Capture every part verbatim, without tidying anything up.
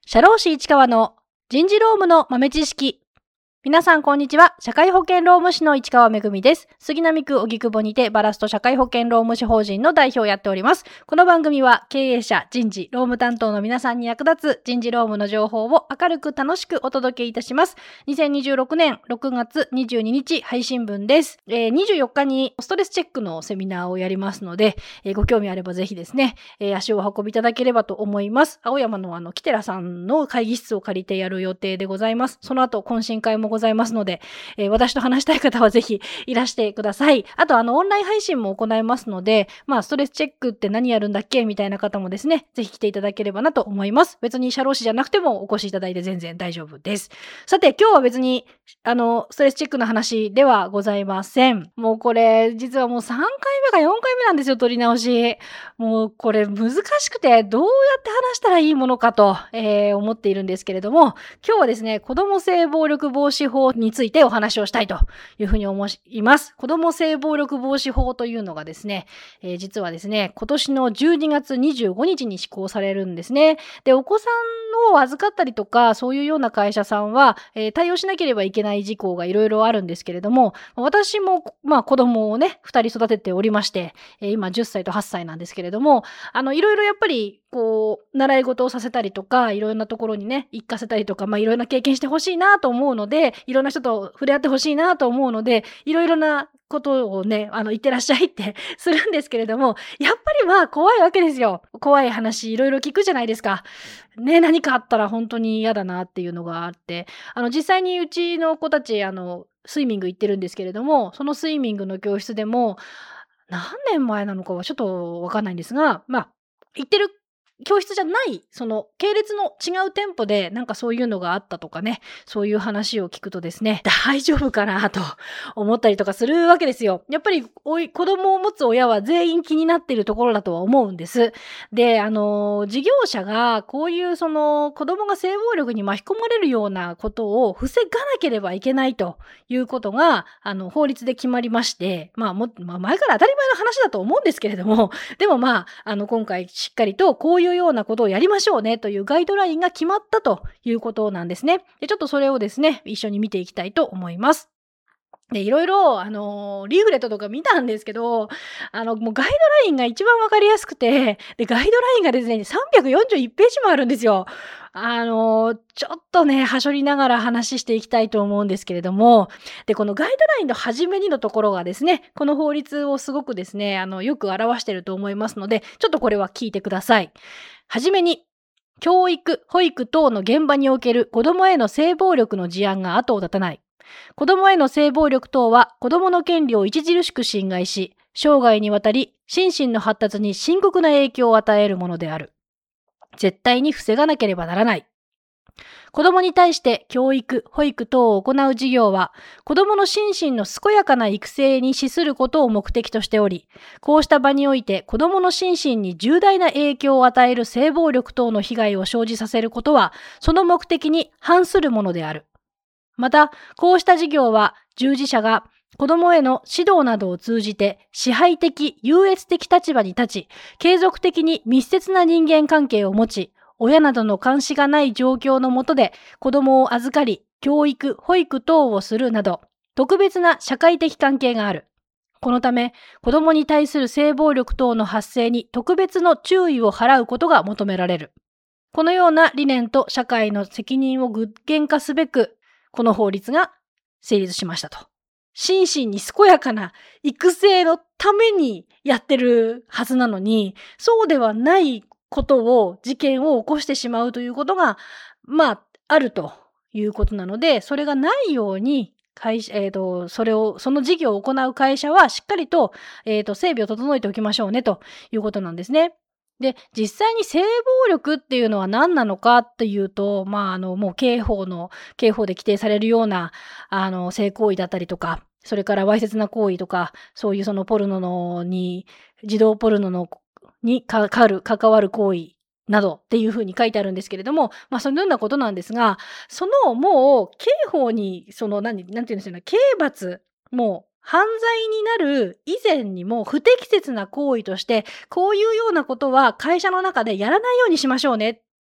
社労士市川の人事労務の豆知識。皆さんこんにちは。社会保険労務士の市川めぐみです。杉並区荻窪にてバラスト社会保険労務士法人の代表をやっております。この番組は経営者、人事、労務担当の皆さんに役立つ人事労務の情報を明るく楽しくお届けいたします。にせんにじゅうろくねんろくがつにじゅうににち配信分です。えー、にじゅうよっかにストレスチェックのセミナーをやりますので、えー、ご興味あればぜひですね、えー、足をお運びいただければと思います。青山のあのキテラさんの会議室を借りてやる予定でございます。その後懇親会もございますので、えー、私と話したい方はぜひいらしてください。あとあのオンライン配信も行いますので、まあストレスチェックって何やるんだっけみたいな方もですね、ぜひ来ていただければなと思います。別に社労士じゃなくてもお越しいただいて全然大丈夫です。さて今日は別にあのストレスチェックの話ではございません。もうこれ実はもうさんかいめかよんかいめなんですよ、取り直し。もうこれ難しくてどうやって話したらいいものかと、えー、思っているんですけれども、今日はですね、子ども性暴力防止法についてお話をしたいというふうに思います。子ども性暴力防止法というのがですね、えー、実はですね、今年のじゅうにがつにじゅうごにちに施行されるんですね。で、お子さんを預かったりとか、そういうような会社さんは、えー、対応しなければいけない事項がいろいろあるんですけれども、私も、まあ、子供をね、ふたり育てておりまして、えー、今じゅっさいとはっさいなんですけれども、あの、いろいろやっぱり、こう、習い事をさせたりとか、いろんなところにね、行かせたりとか、まあ、いろんな経験してほしいなと思うので、いろんな人と触れ合ってほしいなと思うので、いろいろなことをね、あの、言ってらっしゃいってするんですけれども、やっぱりまあ、怖いわけですよ。怖い話、いろいろ聞くじゃないですか。ね、何かあったら本当に嫌だなっていうのがあって、あの、実際にうちの子たち、あの、スイミング行ってるんですけれども、そのスイミングの教室でも、何年前なのかはちょっとわかんないんですが、まあ、行ってる教室じゃない、その系列の違う店舗でなんかそういうのがあったとかね、そういう話を聞くとですね、大丈夫かなと思ったりとかするわけですよ。やっぱりおい子供を持つ親は全員気になっているところだとは思うんです。で、あの、事業者がこういうその子供が性暴力に巻き込まれるようなことを防がなければいけないということが、あの、法律で決まりまして、まあも、まあ前から当たり前の話だと思うんですけれども、でもまあ、あの、今回しっかりとこういうようなことをやりましょうねというガイドラインが決まったということなんですね。で、ちょっとそれをですね、一緒に見ていきたいと思います。で、いろいろ、あのー、リーフレットとか見たんですけど、あの、もうガイドラインが一番わかりやすくて、で、ガイドラインがですね、さんびゃくよんじゅういちページもあるんですよ。あのー、ちょっとね、はしょりながら話していきたいと思うんですけれども、で、このガイドラインの初めにのところがですね、この法律をすごくですね、あの、よく表していると思いますので、ちょっとこれは聞いてください。はじめに、教育、保育等の現場における子供への性暴力の事案が後を絶たない。子供への性暴力等は子供の権利を著しく侵害し、生涯にわたり心身の発達に深刻な影響を与えるものである。絶対に防がなければならない。子供に対して教育、保育等を行う事業は、子供の心身の健やかな育成に資することを目的としており、こうした場において子供の心身に重大な影響を与える性暴力等の被害を生じさせることは、その目的に反するものである。また、こうした事業は従事者が子供への指導などを通じて支配的、優越的立場に立ち、継続的に密接な人間関係を持ち、親などの監視がない状況の下で子供を預かり、教育、保育等をするなど、特別な社会的関係がある。このため、子供に対する性暴力等の発生に特別の注意を払うことが求められる。このような理念と社会の責任を具現化すべく、この法律が成立しましたと。心身に健やかな育成のためにやってるはずなのに、そうではないことを、事件を起こしてしまうということが、まあ、あるということなので、それがないように、会社、えっと、それを、その事業を行う会社はしっかりと、えっと、整備を整えておきましょうねということなんですね。で、実際に性暴力っていうのは何なのかっていうと、まあ、あの、もう刑法の、刑法で規定されるような、あの、性行為だったりとか、それからわいせつな行為とか、そういうそのポルノのに、児童ポルノのにかかる、関わる行為などっていうふうに書いてあるんですけれども、まあ、そのようなことなんですが、そのもう、刑法に、その何、なんていうんですよね、刑罰、もう、犯罪になる以前にも不適切な行為として、こういうようなことは会社の中でやらないようにしましょうねっ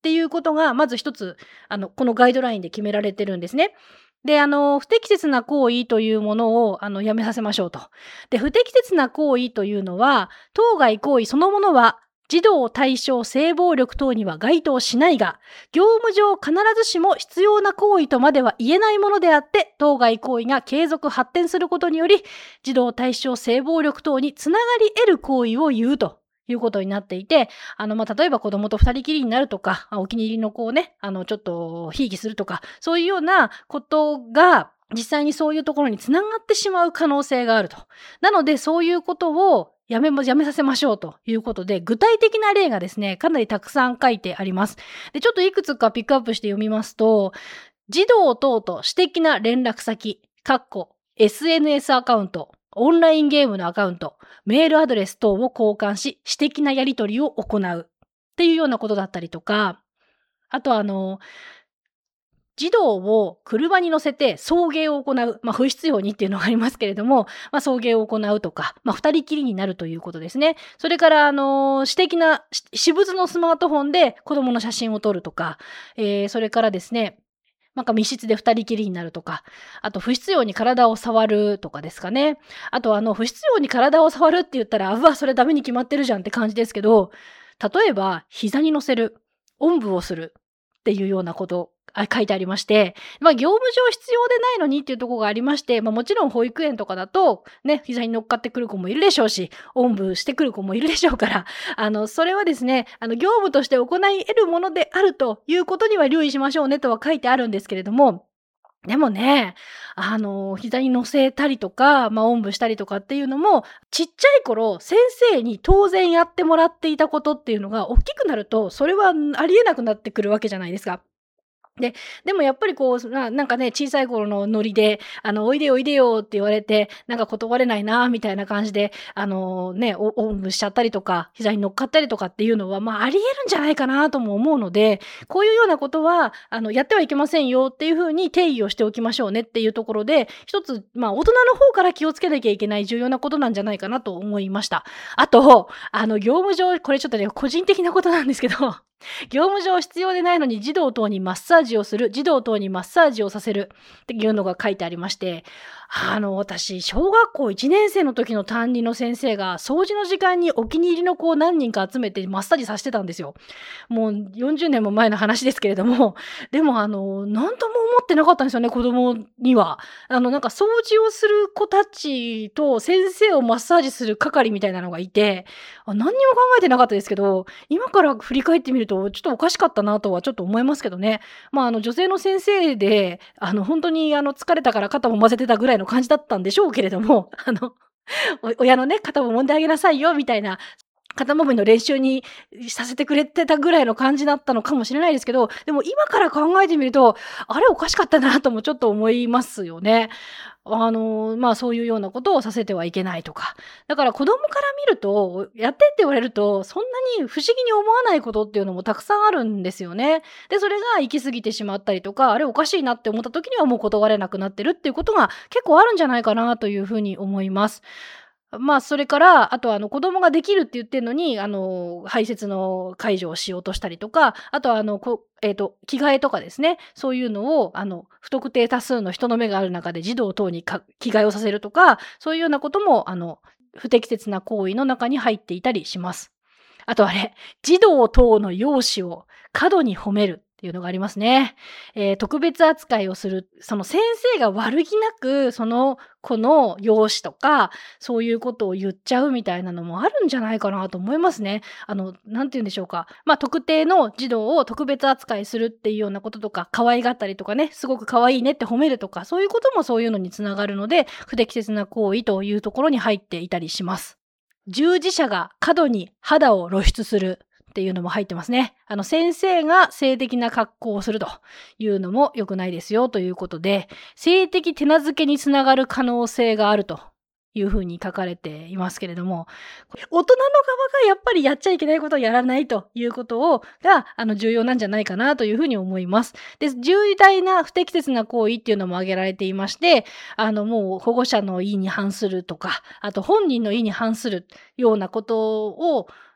っていうことが、まず一つ、あの、このガイドラインで決められてるんですね。で、あの、不適切な行為というものを、あの、やめさせましょうと。で、不適切な行為というのは、当該行為そのものは、児童対象性暴力等には該当しないが、業務上必ずしも必要な行為とまでは言えないものであって、当該行為が継続発展することにより、児童対象性暴力等につながり得る行為を言うということになっていて、あの、まあ、例えば子供と二人きりになるとか、お気に入りの子をね、あの、ちょっと、ひいきするとか、そういうようなことが、実際にそういうところにつながってしまう可能性があると。なので、そういうことをやめも、やめさせましょうということで、具体的な例がですね、かなりたくさん書いてあります。で、ちょっといくつかピックアップして読みますと、児童等と私的な連絡先、かっこ エスエヌエス アカウント、オンラインゲームのアカウント、メールアドレス等を交換し、私的なやり取りを行うっていうようなことだったりとか、あとあの、児童を車に乗せて送迎を行う。まあ、不必要にっていうのがありますけれども、まあ、送迎を行うとか、まあ、二人きりになるということですね。それから、あの、私的な、私物のスマートフォンで子供の写真を撮るとか、えー、それからですね、なんか密室で二人きりになるとか、あと不必要に体を触るとかですかね。あとあの、不必要に体を触るって言ったら、うわ、それダメに決まってるじゃんって感じですけど、例えば、膝に乗せる、おんぶをするっていうようなことあ書いてありまして、まあ業務上必要でないのにっていうところがありまして、まあもちろん保育園とかだとね、膝に乗っかってくる子もいるでしょうし、おんぶしてくる子もいるでしょうから、あの、それはですね、あの業務として行い得るものであるということには留意しましょうねとは書いてあるんですけれども、でもね、あの、膝に乗せたりとか、まあ、おんぶしたりとかっていうのも、ちっちゃい頃、先生に当然やってもらっていたことっていうのが、大きくなると、それはありえなくなってくるわけじゃないですか。で、でもやっぱりこう、ななんかね、小さい頃のノリで、あの、おいでよおいでよって言われて、なんか断れないな、みたいな感じで、あのね、お、おんぶしちゃったりとか、膝に乗っかったりとかっていうのは、まあ、あり得るんじゃないかなとも思うので、こういうようなことは、あの、やってはいけませんよっていうふうに定義をしておきましょうねっていうところで、一つ、まあ、大人の方から気をつけなきゃいけない重要なことなんじゃないかなと思いました。あと、あの、業務上、これちょっとね、個人的なことなんですけど、業務上必要でないのに児童等にマッサージをする、児童等にマッサージをさせるっていうのが書いてありまして、あの、私、小学校いちねん生の時の担任の先生が掃除の時間にお気に入りの子を何人か集めてマッサージさせてたんですよ。もうよんじゅうねんも前の話ですけれども、でもあの、なんとも思ってなかったんですよね、子供には。あの、なんか掃除をする子たちと先生をマッサージする係みたいなのがいて、あ、何にも考えてなかったですけど、今から振り返ってみると、ちょっとおかしかったなとはちょっと思いますけどね。まあ、あの、女性の先生で、あの、本当にあの、疲れたから肩も混ぜてたぐらいの感じだったんでしょうけれども、あの、お親のね、肩も揉んであげなさいよ、みたいな、肩もみの練習にさせてくれてたぐらいの感じだったのかもしれないですけど、でも今から考えてみると、あれおかしかったなともちょっと思いますよね。あの、まあそういうようなことをさせてはいけないとか。だから子供から見ると、やってって言われると、そんなに不思議に思わないことっていうのもたくさんあるんですよね。で、それが行き過ぎてしまったりとか、あれおかしいなって思った時にはもう断れなくなってるっていうことが結構あるんじゃないかなというふうに思います。まあ、それから、あとあの子供ができるって言ってんのに、あの、排泄の介助をしようとしたりとか、あとはあの、こえっと、着替えとかですね、そういうのを、あの、不特定多数の人の目がある中で児童等にか着替えをさせるとか、そういうようなことも、あの、不適切な行為の中に入っていたりします。あとあれ、児童等の容姿を過度に褒めるっていうのがありますね。えー、特別扱いをする、その先生が悪気なく、その子の容姿とか、そういうことを言っちゃうみたいなのもあるんじゃないかなと思いますね。あの、なんて言うんでしょうか。まあ、特定の児童を特別扱いするっていうようなこととか、可愛がったりとかね、すごく可愛いねって褒めるとか、そういうこともそういうのにつながるので、不適切な行為というところに入っていたりします。従事者が過度に肌を露出するっていうのも入ってますね。あの、先生が性的な格好をするというのも良くないですよということで、性的手なずけにつながる可能性があるというふうに書かれていますけれども、大人の側がやっぱりやっちゃいけないことをやらないということをがあの重要なんじゃないかなというふうに思います。で、重大な不適切な行為っていうのも挙げられていまして、あのもう保護者の意に反するとか、あと本人の意に反するようなことを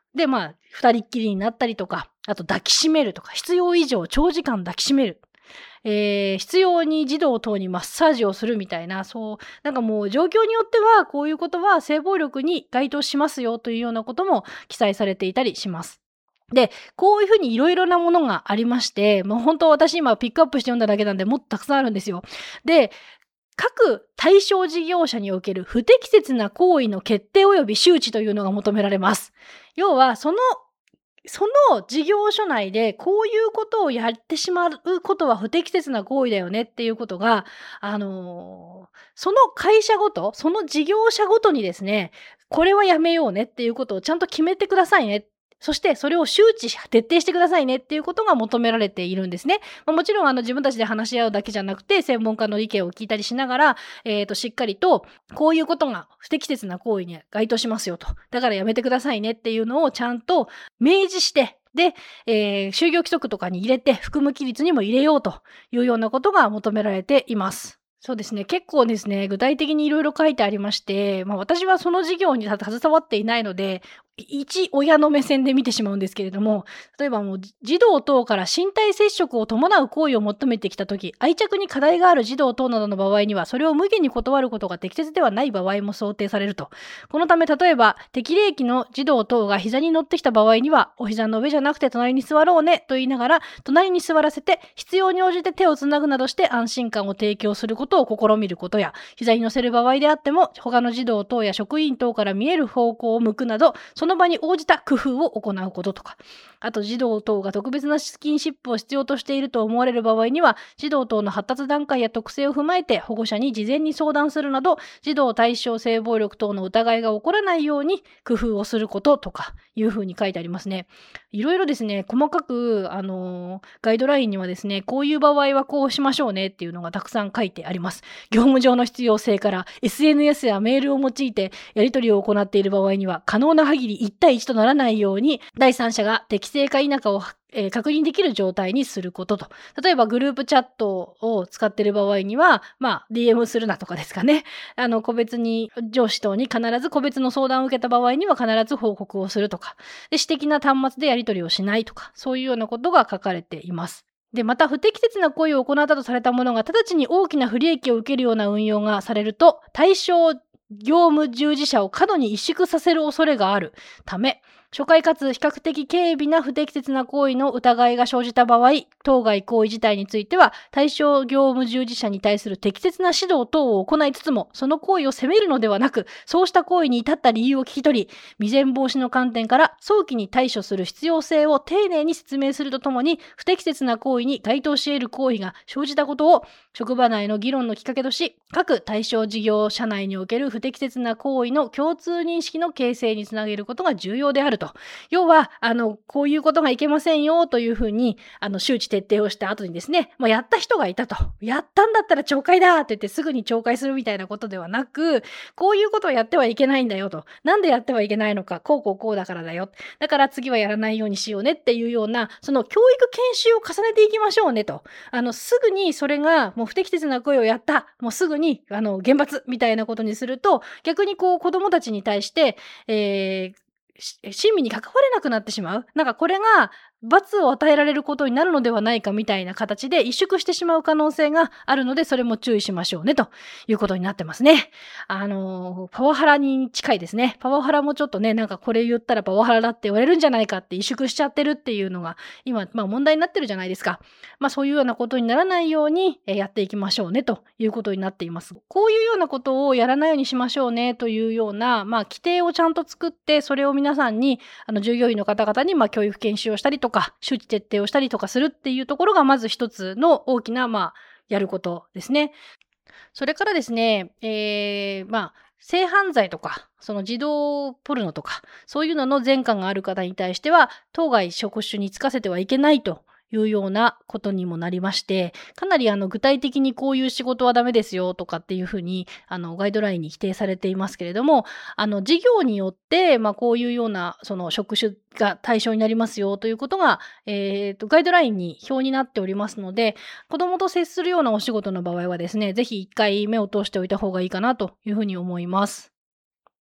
で、まあ、二人っきりになったりとか、あと抱きしめるとか、必要以上長時間抱きしめる。えー、必要に児童等にマッサージをするみたいな、そう、なんかもう状況によっては、こういうことは性暴力に該当しますよというようなことも記載されていたりします。で、こういうふうにいろいろなものがありまして、もう本当私今ピックアップして読んだだけなんでもっとたくさんあるんですよ。で、各対象事業者における不適切な行為の決定及び周知というのが求められます。要は、そのその事業所内でこういうことをやってしまうことは不適切な行為だよねっていうことが、あのーその会社ごと、その事業者ごとにですね、これはやめようねっていうことをちゃんと決めてくださいね。そしてそれを周知、徹底してくださいねっていうことが求められているんですね。まあ、もちろんあの自分たちで話し合うだけじゃなくて、専門家の意見を聞いたりしながら、えーと、しっかりとこういうことが不適切な行為に該当しますよと。だからやめてくださいねっていうのをちゃんと明示して、で、えー、就業規則とかに入れて、含む規律にも入れようというようなことが求められています。そうですね。結構ですね、具体的にいろいろ書いてありまして、まあ私はその事業に携わっていないので、一親の目線で見てしまうんですけれども、例えばもう児童等から身体接触を伴う行為を求めてきたとき、愛着に課題がある児童等などの場合には、それを無限に断ることが適切ではない場合も想定されると。このため、例えば、適齢期の児童等が膝に乗ってきた場合には、お膝の上じゃなくて隣に座ろうねと言いながら、隣に座らせて、必要に応じて手をつなぐなどして安心感を提供することを試みることや、膝に乗せる場合であっても、他の児童等や職員等から見える方向を向くなど、その場に応じた工夫を行うこととか、あと児童等が特別なスキンシップを必要としていると思われる場合には、児童等の発達段階や特性を踏まえて保護者に事前に相談するなど、児童対象性暴力等の疑いが起こらないように工夫をすることとかいうふうに書いてありますね。いろいろですね、細かく、あのーガイドラインにはですね、こういう場合はこうしましょうねっていうのがたくさん書いてあります。業務上の必要性から エスエヌエス やメールを用いてやり取りを行っている場合には、可能な限りいち対いちとならないように、第三者が適正か否かをえー確認できる状態にすることと。例えばグループチャットを使っている場合には、まあ ディーエム するなとかですかね。あの個別に上司等に必ず個別の相談を受けた場合には必ず報告をするとか。で、私的な端末でやり取りをしないとか、そういうようなことが書かれています。で、また不適切な行為を行ったとされたものが直ちに大きな不利益を受けるような運用がされると、対象業務従事者を過度に萎縮させる恐れがあるため、初回かつ比較的軽微な不適切な行為の疑いが生じた場合、当該行為自体については、対象業務従事者に対する適切な指導等を行いつつも、その行為を責めるのではなく、そうした行為に至った理由を聞き取り、未然防止の観点から早期に対処する必要性を丁寧に説明するとともに、不適切な行為に該当し得る行為が生じたことを、職場内の議論のきっかけとし、各対象事業者内における不適切な行為の共通認識の形成につなげることが重要であると。要は、あの、こういうことがいけませんよというふうに、あの、周知徹底をした後にですね、まあ、やった人がいたと。やったんだったら懲戒だって言ってすぐに懲戒するみたいなことではなく、こういうことをやってはいけないんだよと。なんでやってはいけないのか、こうこうこうだからだよ。だから次はやらないようにしようねっていうような、その教育研修を重ねていきましょうねと。あの、すぐにそれがもう不適切な行為をやった。もうすぐに、あの、厳罰みたいなことにすると、逆にこう子供たちに対して、えー、親身に関われなくなってしまう。なんかこれが罰を与えられることになるのではないかみたいな形で萎縮してしまう可能性があるので、それも注意しましょうねということになってますね。あのー、パワハラに近いですね。パワハラもちょっとね、なんかこれ言ったらパワハラだって言われるんじゃないかって萎縮しちゃってるっていうのが今、まあ問題になってるじゃないですか。まあそういうようなことにならないようにやっていきましょうねということになっています。こういうようなことをやらないようにしましょうねというような、まあ規定をちゃんと作って、それを皆さんに、あの従業員の方々にまあ教育研修をしたりとか、周知徹底をしたりとかするっていうところがまず一つの大きな、まあ、やることですね。それからですね、えー、まあ、性犯罪とか、その児童ポルノとか、そういうのの前科がある方に対しては、当該職種に就かせてはいけないというようなことにもなりまして、かなりあの具体的にこういう仕事はダメですよとかっていうふうにあのガイドラインに規定されていますけれども、あの事業によってまあこういうようなその職種が対象になりますよということが、えーと、ガイドラインに表になっておりますので、子どもと接するようなお仕事の場合はですね、ぜひ一回目を通しておいた方がいいかなというふうに思います。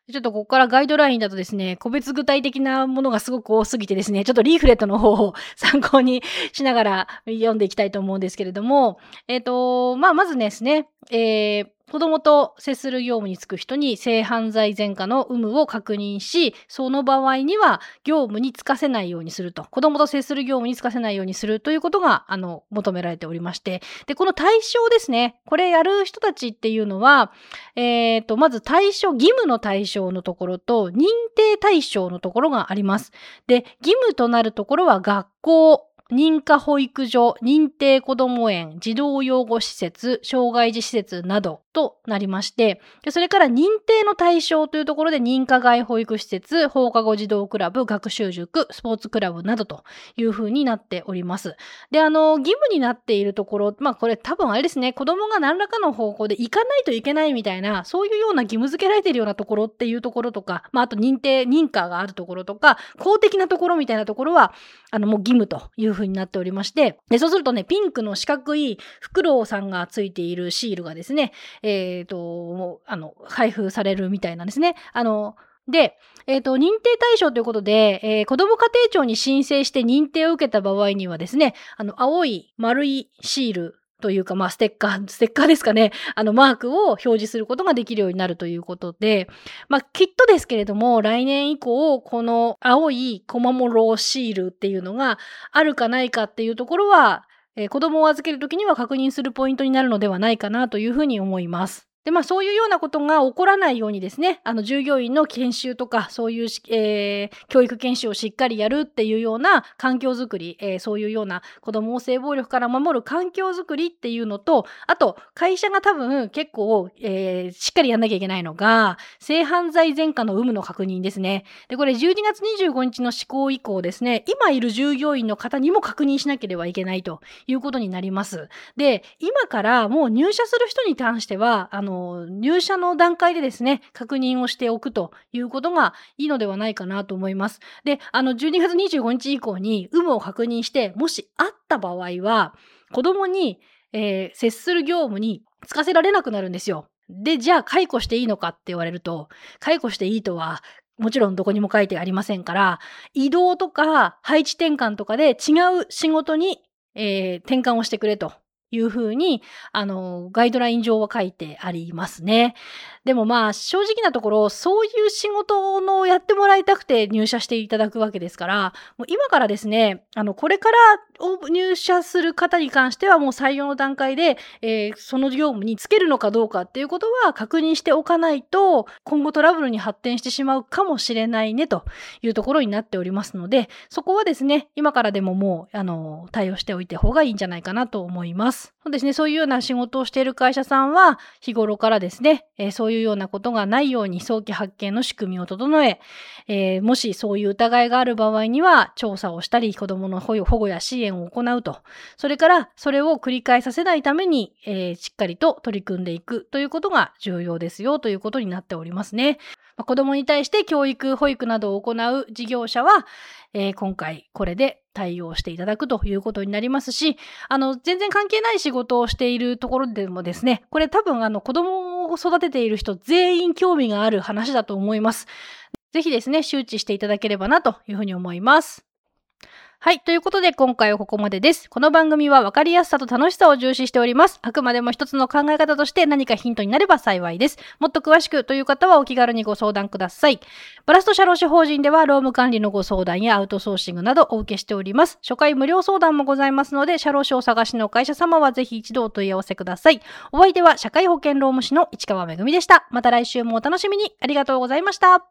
ちょっとここからガイドラインだとですね、個別具体的なものがすごく多すぎてですね、ちょっとリーフレットの方を参考にしながら読んでいきたいと思うんですけれども、えっと、まあ、まずですね、えー子供と接する業務に就く人に性犯罪前科の有無を確認し、その場合には業務に就かせないようにすると。子供と接する業務に就かせないようにするということが、あの、求められておりまして。で、この対象ですね。これやる人たちっていうのは、えっと、まず対象、義務の対象のところと認定対象のところがあります。で、義務となるところは学校、認可保育所、認定こども園、児童養護施設、障害児施設などとなりまして、それから認定の対象というところで認可外保育施設、放課後児童クラブ、学習塾、スポーツクラブなどというふうになっております。で、あの、義務になっているところ、まあこれ多分あれですね、子供が何らかの方向で行かないといけないみたいな、そういうような義務付けられているようなところっていうところとか、まああと認定、認可があるところとか、公的なところみたいなところは、あの、もう義務というふうになっておりまして、で、そうするとね、ピンクの四角いフクロウさんがついているシールがですね、えっと、もう、あの、配布されるみたいなんですね。あの、で、えっと、認定対象ということで、えー、子ども家庭庁に申請して認定を受けた場合にはですね、あの、青い丸いシール、というか、まあ、ステッカー、ステッカーですかね。あの、マークを表示することができるようになるということで、まあ、きっとですけれども、来年以降、この青いコマモロシールっていうのがあるかないかっていうところは、えー子供を預けるときには確認するポイントになるのではないかなというふうに思います。で、まあそういうようなことが起こらないようにですね、あの従業員の研修とか、そういうし、えー教育研修をしっかりやるっていうような環境づくり、えーそういうような子供を性暴力から守る環境づくりっていうのと、あと会社が多分結構、えーしっかりやんなきゃいけないのが、性犯罪前科の有無の確認ですね。で、これじゅうにがつにじゅうごにちの施行以降ですね、今いる従業員の方にも確認しなければいけないということになります。で、今からもう入社する人に関しては、あの、入社の段階でですね、確認をしておくということがいいのではないかなと思います。で、あの、じゅうにがつにじゅうごにち以降に有無を確認して、もしあった場合は、子供に、えー接する業務に就かせられなくなるんですよ。で、じゃあ解雇していいのかって言われると、解雇していいとは、もちろんどこにも書いてありませんから、移動とか配置転換とかで違う仕事に、えー転換をしてくれというふうに、あの、ガイドライン上は書いてありますね。でもまあ、正直なところ、そういう仕事のやってもらいたくて入社していただくわけですから、もう今からですね、あの、これから入社する方に関してはもう採用の段階で、えーその業務につけるのかどうかっていうことは確認しておかないと、今後トラブルに発展してしまうかもしれないねというところになっておりますので、そこはですね、今からでももう、あの、対応しておいた方がいいんじゃないかなと思います。そうですね、そういうような仕事をしている会社さんは、日頃からですね、えーそういうようなことがないように早期発見の仕組みを整え、えーもしそういう疑いがある場合には、調査をしたり、子どもの保護保護や支援を行うと。それから、それを繰り返させないために、えーしっかりと取り組んでいくということが重要ですよということになっておりますね。まあ子どもに対して教育、保育などを行う事業者は、えー今回これで対応していただくということになりますし、あの、全然関係ない仕事をしているところでもですね、これ多分あの子供を育てている人全員興味がある話だと思います。ぜひですね、周知していただければなというふうに思います。はい。ということで、今回はここまでです。この番組は分かりやすさと楽しさを重視しております。あくまでも一つの考え方として何かヒントになれば幸いです。もっと詳しくという方はお気軽にご相談ください。バラスト社労士法人では、労務管理のご相談やアウトソーシングなどお受けしております。初回無料相談もございますので、社労士をお探しの会社様はぜひ一度お問い合わせください。お相手は社会保険労務士の市川めぐみでした。また来週もお楽しみに。ありがとうございました。